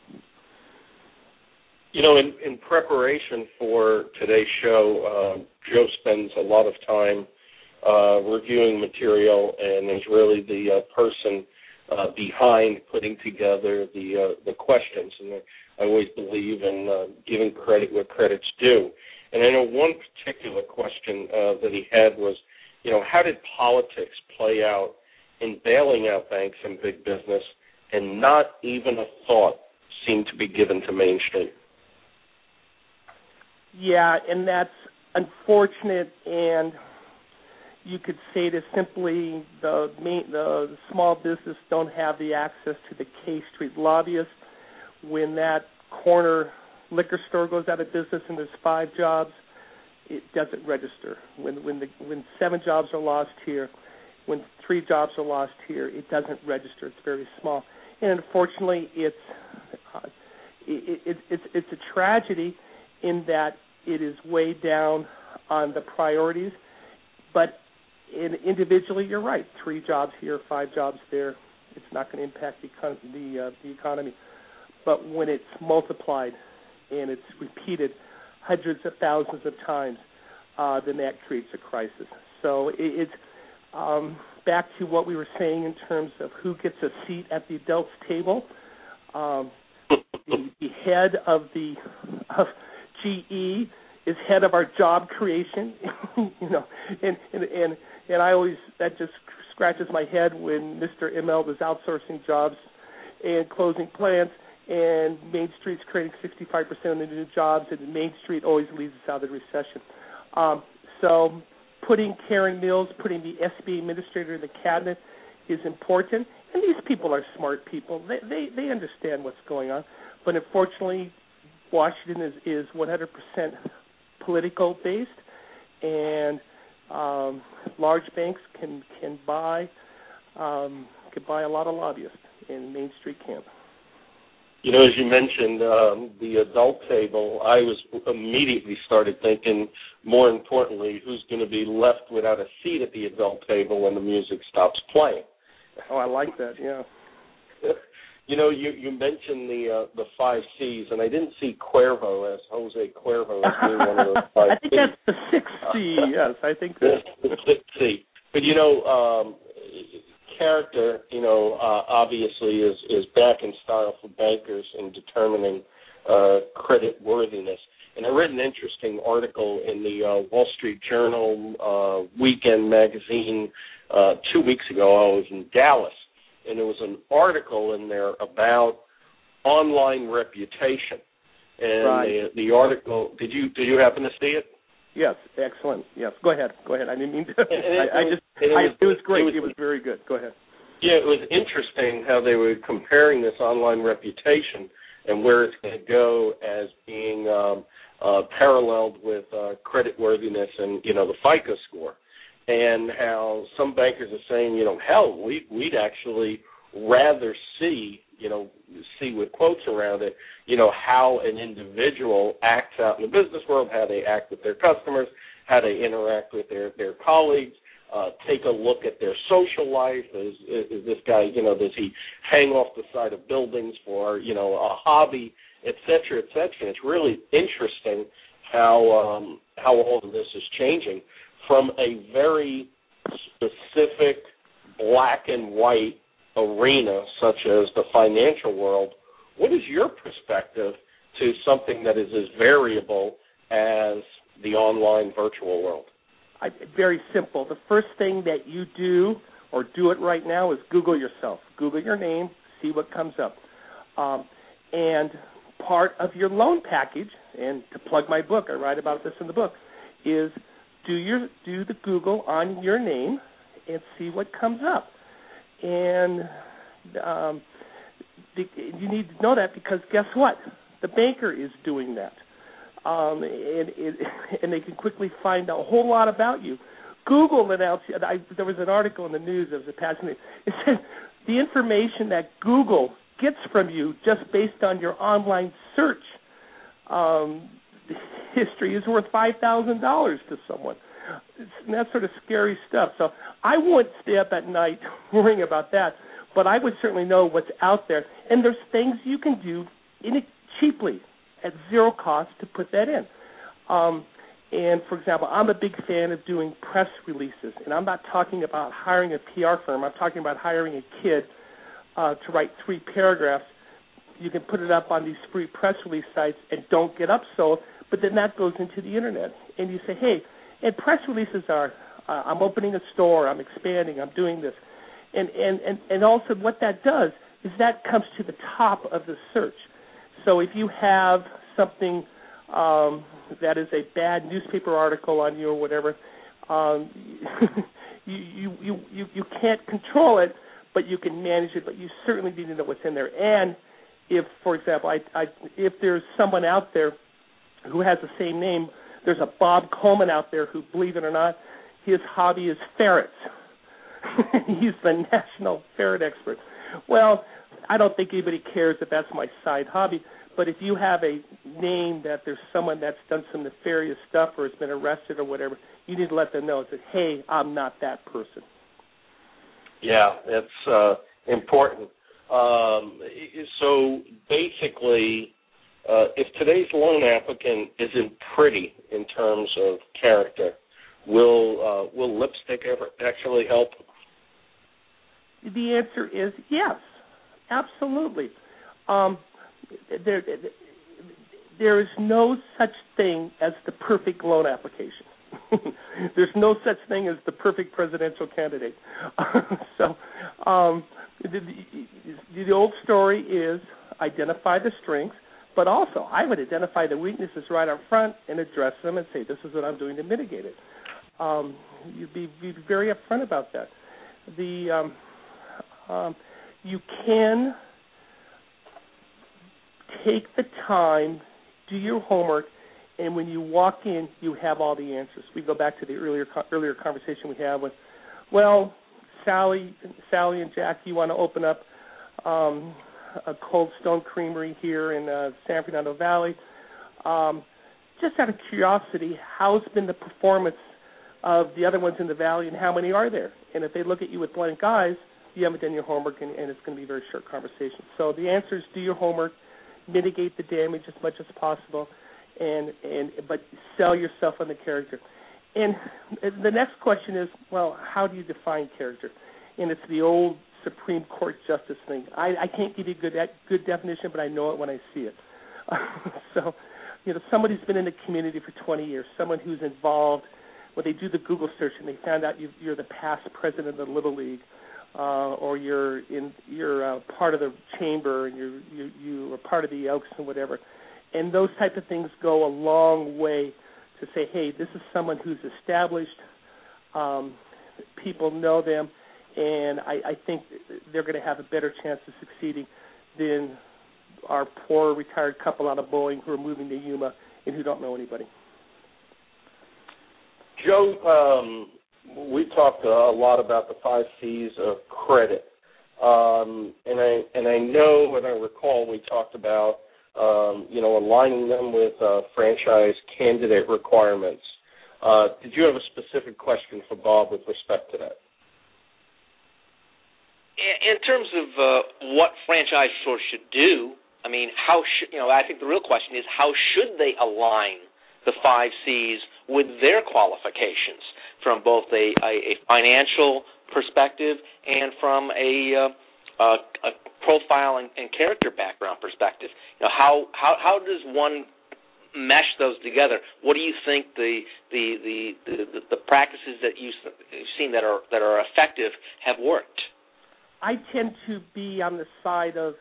You know, in, in preparation for today's show, uh, Joe spends a lot of time uh, reviewing material, and is really the uh, person uh, behind putting together the uh, the questions. And I always believe in uh, giving credit where credit's due. And I know one particular question uh, that he had was, you know, how did politics play out in bailing out banks and big business, and not even a thought seemed to be given to Main Street? Yeah, and that's unfortunate, and you could say that simply the, main, the small business don't have the access to the K Street lobbyists. When that corner liquor store goes out of business and there's five jobs, it doesn't register. When when the when seven jobs are lost here, when three jobs are lost here, it doesn't register. It's very small, and unfortunately, it's uh, it, it, it's it's a tragedy in that it is way down on the priorities. But in, individually, you're right. Three jobs here, five jobs there. It's not going to impact the the, uh, the economy. But when it's multiplied and it's repeated hundreds of thousands of times, uh, then that creates a crisis. So it, it's um, back to what we were saying in terms of who gets a seat at the adults' table. Um, the, the head of the of G E is head of our job creation, you know, and, and and and I always, that just scratches my head when Mister Immelt is outsourcing jobs and closing plants, and Main Street's creating sixty-five percent of the new jobs, and Main Street always leads us out of the recession. Um, so putting Karen Mills, putting the S B administrator in the cabinet is important, and these people are smart people. They they, they understand what's going on, but unfortunately, Washington is, is one hundred percent political based, and um, large banks can can buy um, can buy a lot of lobbyists, and Main Street can't. You know, as you mentioned, um, the adult table, I was immediately started thinking, more importantly, who's going to be left without a seat at the adult table when the music stops playing. Oh, I like that, yeah. You know, you, you mentioned the uh, the five C's, and I didn't see Cuervo as Jose Cuervo as being one of those five I think C's. that's the sixth C, yes, I think that's the sixth C. But, you know, um, character, you know, uh, obviously is, is back in style for bankers in determining uh, credit worthiness. And I read an interesting article in the uh, Wall Street Journal uh, Weekend magazine uh, two weeks ago. I was in Dallas, and there was an article in there about online reputation. And right. the, the article, did you did you happen to see it? Yes, excellent. Yes, go ahead. Go ahead. I didn't mean to. And it, I, I just. it, I, was, it was great. It was, it was very good. Go ahead. Yeah, it was interesting how they were comparing this online reputation and where it's going to go as being um, uh, paralleled with uh, credit worthiness and, you know, the FICO score. and how some bankers are saying, you know, hell, we, we'd actually rather see, you know, see with quotes around it, you know, how an individual acts out in the business world, how they act with their customers, how they interact with their, their colleagues, uh, take a look at their social life. Is, is this guy, you know, does he hang off the side of buildings for, you know, a hobby, et cetera, et cetera. It's really interesting how um, how all of this is changing from a very specific black and white arena such as the financial world. What is your perspective to something that is as variable as the online virtual world? I, very simple. The first thing that you do, or do it right now, is Google yourself. Google your name, see what comes up. Um, and part of your loan package, and to plug my book, I write about this in the book, is do your do the Google on your name and see what comes up. And um, the, you need to know that because guess what? The banker is doing that. Um, and, and, and they can quickly find out a whole lot about you. Google announced, I, there was an article in the news that was fascinating. It said the information that Google gets from you just based on your online search um, history is worth five thousand dollars to someone. It's, and that's sort of scary stuff. So I wouldn't stay up at night worrying about that, but I would certainly know what's out there. And there's things you can do in it cheaply at zero cost to put that in. Um, and, for example, I'm a big fan of doing press releases, and I'm not talking about hiring a P R firm. I'm talking about hiring a kid uh, to write three paragraphs. You can put it up on these free press release sites and don't get upsold, but then that goes into the Internet. And you say, hey, and press releases are, uh, I'm opening a store, I'm expanding, I'm doing this. And, and, and, and also what that does is that comes to the top of the search. So if you have something um, that is a bad newspaper article on you or whatever, um, you, you, you, you, you can't control it, but you can manage it, but you certainly need to know what's in there. And if, for example, I, I, if there's someone out there who has the same name, there's a Bob Coleman out there who, believe it or not, his hobby is ferrets. He's the national ferret expert. Well, I don't think anybody cares if that's my side hobby, but if you have a name that there's someone that's done some nefarious stuff or has been arrested or whatever, you need to let them know that, hey, I'm not that person. Yeah, it's uh, important. Um, so basically, uh, if today's loan applicant isn't pretty in terms of character, will uh, will lipstick ever actually help? The answer is yes, absolutely. Um, there, there is no such thing as the perfect loan application. There's no such thing as the perfect presidential candidate. so um, the, the, the old story is identify the strengths, but also I would identify the weaknesses right up front and address them and say, this is what I'm doing to mitigate it. Um, you'd be, be very upfront about that. The um, um, you can take the time, do your homework, and when you walk in, you have all the answers. We go back to the earlier earlier conversation we had with, well, Sally, Sally and Jack, you want to open up um, a Cold Stone Creamery here in uh, San Fernando Valley. Um, just out of curiosity, how's been the performance of the other ones in the valley, and how many are there? And if they look at you with blank eyes, you haven't done your homework, and, and it's going to be a very short conversation. So the answer is do your homework, mitigate the damage as much as possible, and, and but sell yourself on the character. And the next question is, well, how do you define character? And it's the old Supreme Court justice thing. I, I can't give you a good, good definition, but I know it when I see it. so, you know, somebody who's been in the community for twenty years, someone who's involved, when they do the Google search and they found out you, you're the past president of the Little League, uh, or you're in you're uh, part of the chamber and you're, you you are part of the Elks and whatever, and those type of things go a long way to say, hey, this is someone who's established. Um, people know them, and I, I think they're going to have a better chance of succeeding than our poor retired couple out of Boeing who are moving to Yuma and who don't know anybody. Joe, um, we talked a lot about the five C's of credit, um, and I and I know and I recall we talked about um, you know aligning them with uh, franchise candidate requirements. Uh, did you have a specific question for Bob with respect to that? In terms of uh, what franchise stores should do, I mean, how should you know? I think the real question is how should they align the five C's with their qualifications from both a, a, a financial perspective and from a, uh, a, a profile and, and character background perspective. You know, how how how does one mesh those together? What do you think the the the, the, the practices that you've seen that are that are effective have worked? I tend to be on the side of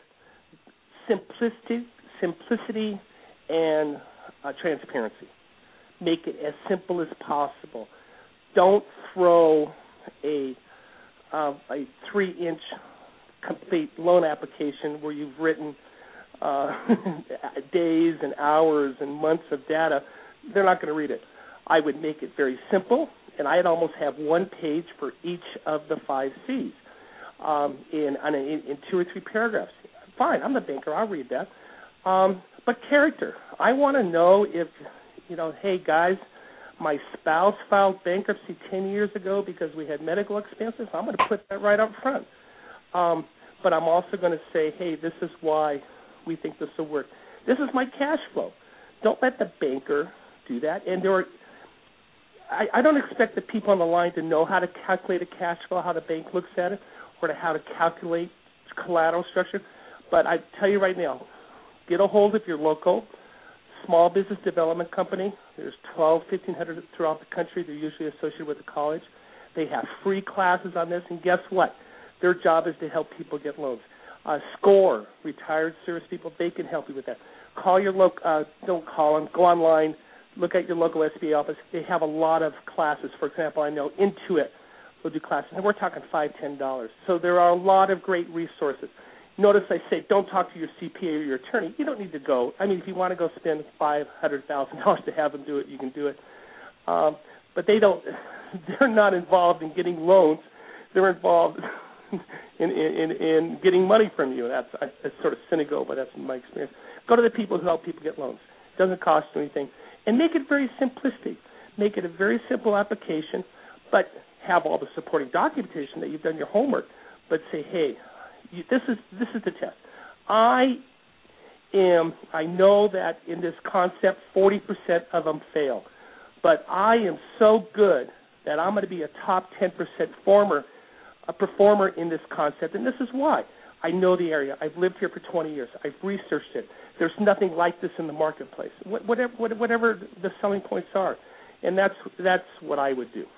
simplicity, simplicity, and uh, transparency. Make it as simple as possible. Don't throw a uh, a three-inch complete loan application where you've written uh, days and hours and months of data. They're not going to read it. I would make it very simple, and I'd almost have one page for each of the five C's. Um, in, in in two or three paragraphs. Fine, I'm the banker. I'll read that. Um, but character. I want to know if, you know, hey, guys, my spouse filed bankruptcy ten years ago because we had medical expenses. I'm going to put that right up front. Um, but I'm also going to say, hey, this is why we think this will work. This is my cash flow. Don't let the banker do that. And there are, I, I don't expect the people on the line to know how to calculate a cash flow, how the bank looks at it, or to how to calculate collateral structure. But I tell you right now, get a hold of your local small business development company. There's twelve, fifteen hundred throughout the country. They're usually associated with the college. They have free classes on this, and guess what? Their job is to help people get loans. Uh, SCORE, retired service people, they can help you with that. Call your local, uh, don't call them, go online, look at your local S B A office. They have a lot of classes. For example, I know Intuit will do classes, and we're talking five dollars, ten dollars. So there are a lot of great resources. Notice I say don't talk to your C P A or your attorney. You don't need to go. I mean, if you want to go spend five hundred thousand dollars to have them do it, you can do it. Um, but they don't. They're not involved in getting loans. They're involved in, in, in getting money from you. That's, that's sort of cynical, but that's my experience. Go to the people who help people get loans. It doesn't cost you anything. And make it very simplistic. Make it a very simple application, but have all the supporting documentation that you've done your homework. But say, hey, you, this is this is the test. I am. I know that in this concept, forty percent of them fail, but I am so good that I'm going to be a top ten percent former, a performer in this concept, and this is why. I know the area. I've lived here for twenty years. I've researched it. There's nothing like this in the marketplace. Whatever, whatever the selling points are, and that's that's what I would do.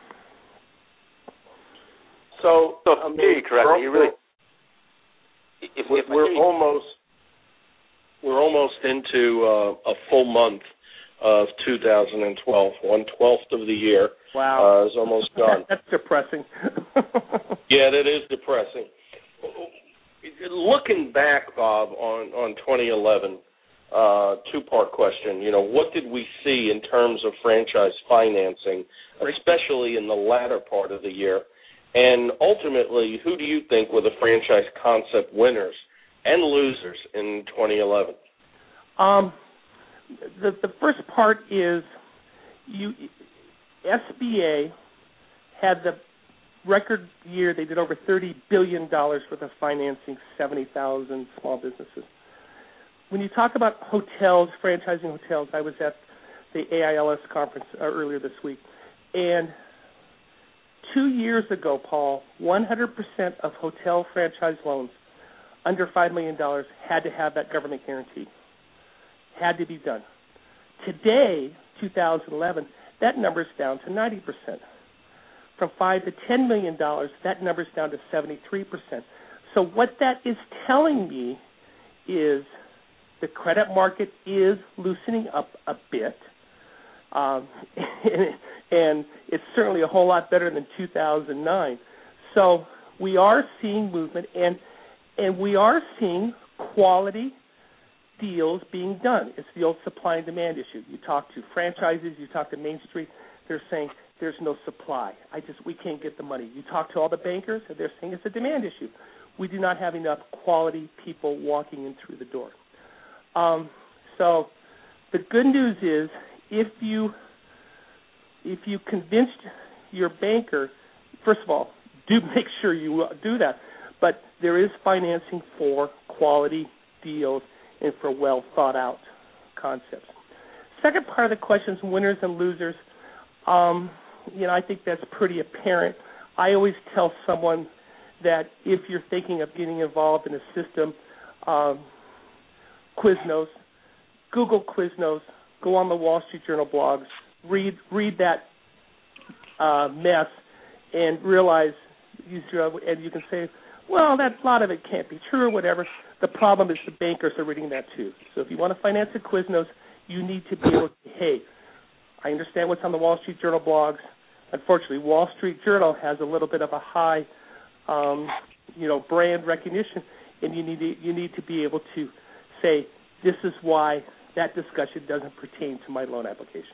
So, so I mean, hear you correctly. You really, if, if we're almost we're almost into uh, a full month of two thousand twelve. One twelfth of the year wow. uh, is almost gone. That's depressing. Yeah, that is depressing. Looking back, Bob, on, on twenty eleven, uh, two-part question. You know, what did we see in terms of franchise financing, especially in the latter part of the year? And ultimately, who do you think were the franchise concept winners and losers in twenty eleven? Um, the the first part is you S B A had the record year. They did over thirty billion dollars worth of financing, seventy thousand small businesses. When you talk about hotels, franchising hotels, I was at the A I L S conference uh, earlier this week, and two years ago, Paul, one hundred percent of hotel franchise loans under five million dollars had to have that government guarantee. Had to be done. Today, two thousand eleven, that number's down to ninety percent. From five to ten million dollars, that number's down to seventy-three percent. So what that is telling me is the credit market is loosening up a bit. Um, and it's certainly a whole lot better than two thousand nine. So we are seeing movement, and and we are seeing quality deals being done. It's the old supply and demand issue. You talk to franchises, you talk to Main Street, they're saying there's no supply. I just we can't get the money. You talk to all the bankers, and they're saying it's a demand issue. We do not have enough quality people walking in through the door. Um, so the good news is if you if you convinced your banker, first of all, do make sure you do that. But there is financing for quality deals and for well thought out concepts. Second part of the question is winners and losers. Um, you know, I think that's pretty apparent. I always tell someone that if you're thinking of getting involved in a system, um, Quiznos, Google Quiznos, go on the Wall Street Journal blogs, read read that uh, mess, and realize, you, and you can say, well, that a lot of it can't be true or whatever. The problem is the bankers are reading that too. So if you want to finance a Quiznos, you need to be able to, hey, I understand what's on the Wall Street Journal blogs. Unfortunately, Wall Street Journal has a little bit of a high, um, you know, brand recognition, and you need to, you need to be able to say, this is why that discussion doesn't pertain to my loan application.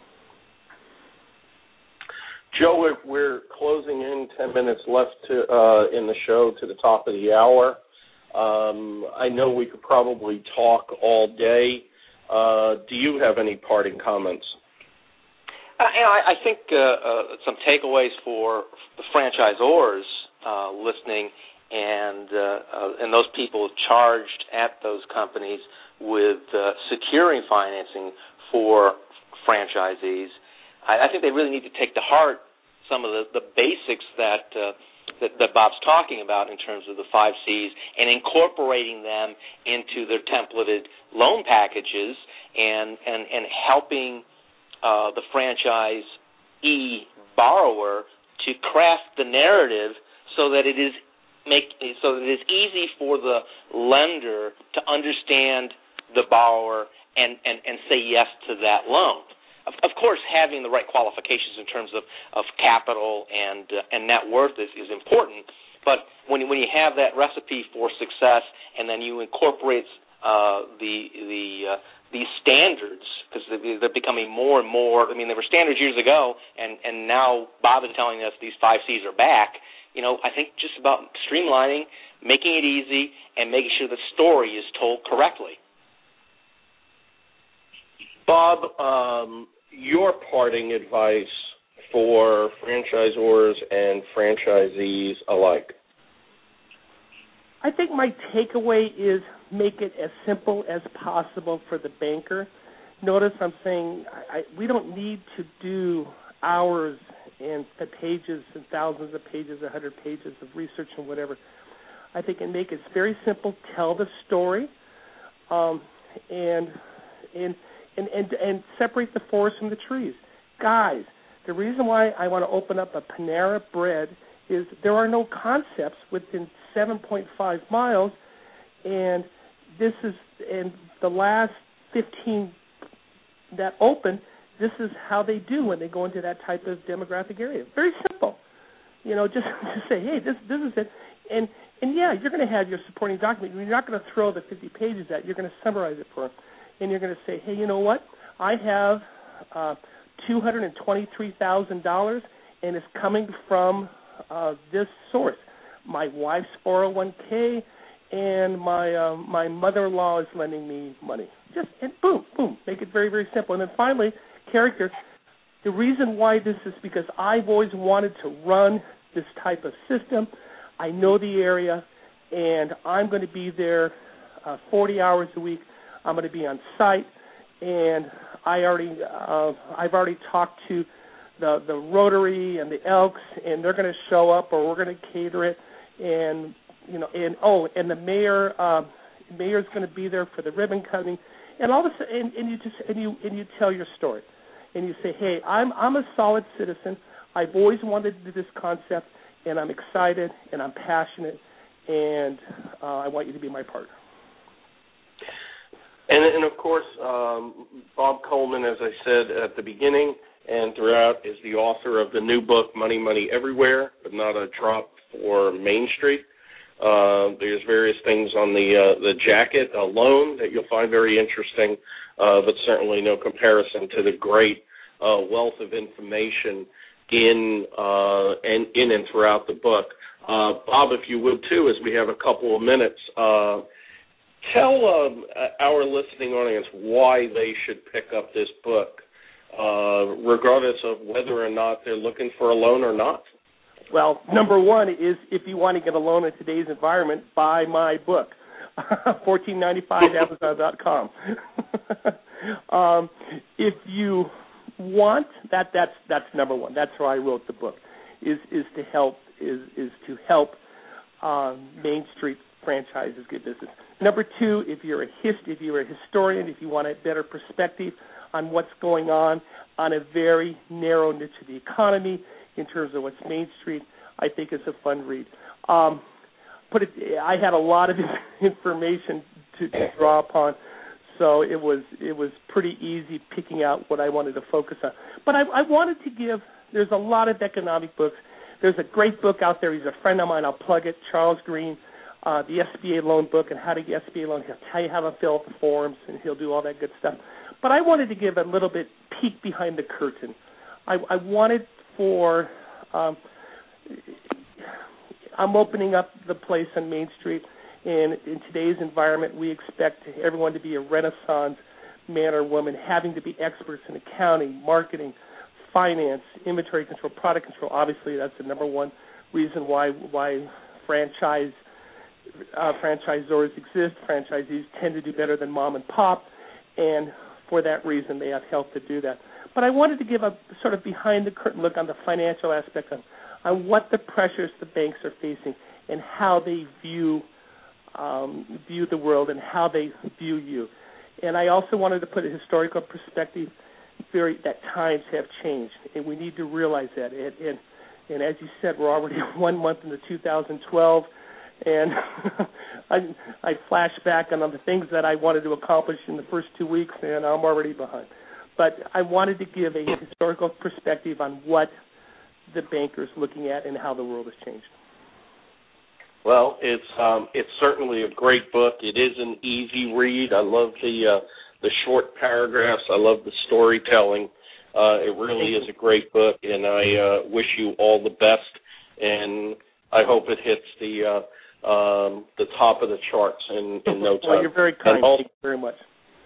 Joe, we're closing in ten minutes left to, uh, in the show to the top of the hour. Um, I know we could probably talk all day. Uh, do you have any parting comments? Uh, you know, I, I think uh, uh, some takeaways for the franchisors uh, listening and uh, uh, and those people charged at those companies with uh, securing financing for franchisees. I, I think they really need to take to heart some of the, the basics that, uh, that that Bob's talking about in terms of the five C's and incorporating them into their templated loan packages and and, and helping uh, the franchisee borrower to craft the narrative so that it is make so that it is easy for the lender to understand the borrower and, and, and say yes to that loan. Of, of course, having the right qualifications in terms of, of capital and uh, and net worth is, is important. But when when you have that recipe for success, and then you incorporate uh, the the uh, these standards, because they're becoming more and more. I mean, there were standards years ago, and, and now Bob is telling us these five C's are back. You know, I think just about streamlining, making it easy, and making sure the story is told correctly. Bob, um, your parting advice for franchisors and franchisees alike? I think my takeaway is make it as simple as possible for the banker. Notice I'm saying I, I, we don't need to do hours and pages and thousands of pages, one hundred pages of research and whatever. I think and make it very simple. Tell the story, um, and and. And, and and separate the forest from the trees. Guys, the reason why I want to open up a Panera Bread is there are no concepts within seven point five miles, and this is and the last fifteen that open, this is how they do when they go into that type of demographic area. Very simple. You know, just to say, hey, this this is it. And, and yeah, you're going to have your supporting document. You're not going to throw the fifty pages at. You're going to summarize it for them. And you're going to say, hey, you know what? I have uh, two hundred twenty-three thousand dollars, and it's coming from uh, this source. My wife's four oh one k, and my uh, my mother-in-law is lending me money. Just, and boom, boom. Make it very, very simple. And then finally, character. The reason why this is because I've always wanted to run this type of system. I know the area, and I'm going to be there uh, forty hours a week. I'm going to be on site, and I already, uh, I've already talked to the the Rotary and the Elks, and they're going to show up, or we're going to cater it, and you know, and oh, and the mayor, uh, mayor's going to be there for the ribbon cutting, and all this, and, and you just and you and you tell your story, and you say, hey, I'm I'm a solid citizen. I've always wanted to do this concept, and I'm excited, and I'm passionate, and uh, I want you to be my partner. And, and of course, um, Bob Coleman, as I said at the beginning and throughout, is the author of the new book, Money, Money Everywhere, but not a drop for Main Street. Uh, there's various things on the uh, the jacket alone that you'll find very interesting, uh, but certainly no comparison to the great uh, wealth of information in uh, and in and throughout the book. Uh, Bob, if you would too, as we have a couple of minutes, uh, tell um, our listening audience why they should pick up this book, uh, regardless of whether or not they're looking for a loan or not. Well, number one is if you want to get a loan in today's environment, buy my book, fourteen ninety-five, Amazon dot com. um, if you want that, that's that's number one. That's why I wrote the book, is is to help is is to help um, Main Street franchises get business. Number two, if you're a hist- if you're a historian, if you want a better perspective on what's going on on a very narrow niche of the economy in terms of what's Main Street, I think it's a fun read. Um, but it, I had a lot of information to, to draw upon, so it was it was pretty easy picking out what I wanted to focus on. But I, I wanted to give. There's a lot of economic books. There's a great book out there. He's a friend of mine. I'll plug it. Charles Green, uh, the S B A loan book and how to get S B A loan. He'll tell you how to fill out the forms, and he'll do all that good stuff. But I wanted to give a little bit peek behind the curtain. I, I wanted for um, I'm opening up the place on Main Street, and in today's environment, we expect everyone to be a Renaissance man or woman, having to be experts in accounting, marketing, finance, inventory control, product control. Obviously, that's the number one reason why why franchise uh, franchisors exist. Franchisees tend to do better than mom and pop, and for that reason, they have help to do that. But I wanted to give a sort of behind-the-curtain look on the financial aspect of on what the pressures the banks are facing and how they view um, view the world and how they view you. And I also wanted to put a historical perspective very that times have changed, and we need to realize that. And, and, and as you said, we're already one month into two thousand twelve, and I, I flash back on the things that I wanted to accomplish in the first two weeks, and I'm already behind. But I wanted to give a historical perspective on what the banker's looking at and how the world has changed. Well, it's um, it's certainly a great book. It is an easy read. I love the uh, the short paragraphs. I love the storytelling. Uh, it really is a great book, and I uh, wish you all the best. And I hope it hits the uh, um, the top of the charts in, in no time. Well, you're very kind. Also, Thank you very much.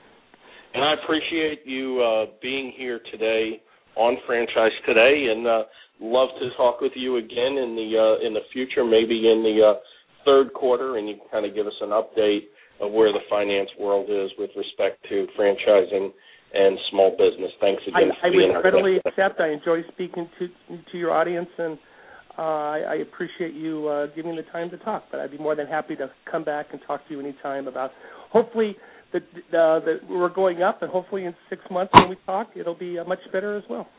And I appreciate you uh, being here today on Franchise Today, and uh, love to talk with you again in the uh, in the future, maybe in the uh, third quarter, and you can kind of give us an update of where the finance world is with respect to franchising and small business. Thanks again I, for I being would readily here. accept. I enjoy speaking to to your audience, and uh, I, I appreciate you uh, giving the time to talk. But I'd be more than happy to come back and talk to you anytime about, hopefully, that uh, that we're going up, and hopefully in six months when we talk, it'll be uh, much better as well.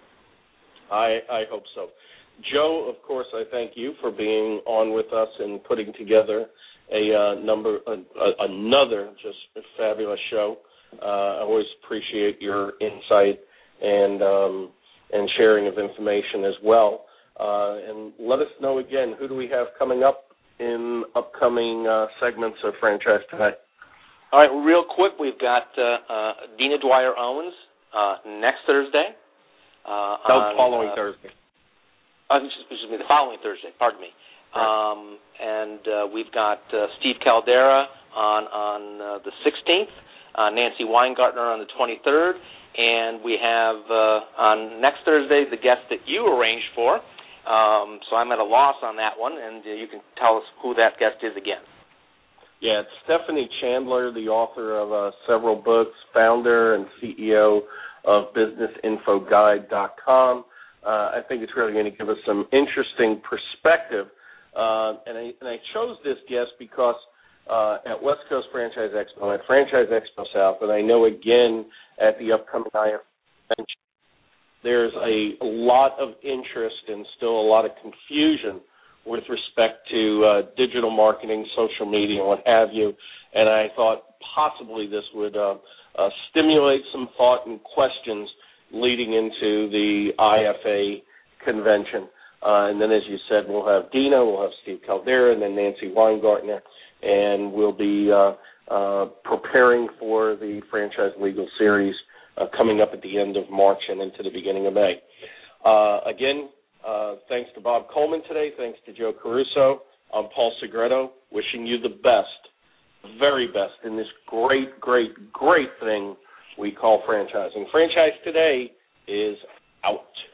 I, I hope so. Joe, of course, I thank you for being on with us and putting together a uh, number, a, a, another just a fabulous show. Uh, I always appreciate your insight and um, and sharing of information as well. Uh, and let us know again, who do we have coming up in upcoming uh, segments of Franchise Today? All right, real quick, we've got uh, uh, Dina Dwyer Owens uh, next Thursday. Uh, no, on, following uh, Thursday. Uh, excuse me, the following Thursday, pardon me. Um, and uh, we've got uh, Steve Caldera on, on uh, the sixteenth, uh, Nancy Weingartner on the twenty-third, and we have uh, on next Thursday the guest that you arranged for. Um, so I'm at a loss on that one, and uh, you can tell us who that guest is again. Yeah, it's Stephanie Chandler, the author of uh, several books, founder and C E O of business info guide dot com. Uh, I think it's really going to give us some interesting perspective. Uh, and, I, and I chose this guest because uh, at West Coast Franchise Expo, at Franchise Expo South, and I know again at the upcoming I F convention, there's a, a lot of interest and still a lot of confusion with respect to uh, digital marketing, social media, and what have you. And I thought possibly this would uh, uh, stimulate some thought and questions leading into the I F A convention. Uh, and then, as you said, we'll have Dina, we'll have Steve Caldera, and then Nancy Weingartner, and we'll be uh, uh, preparing for the Franchise Legal Series uh, coming up at the end of March and into the beginning of May. Uh, again, Uh, thanks to Bob Coleman today. Thanks to Joe Caruso. I'm Paul Segreto, wishing you the best, very best in this great, great, great thing we call franchising. Franchise Today is out.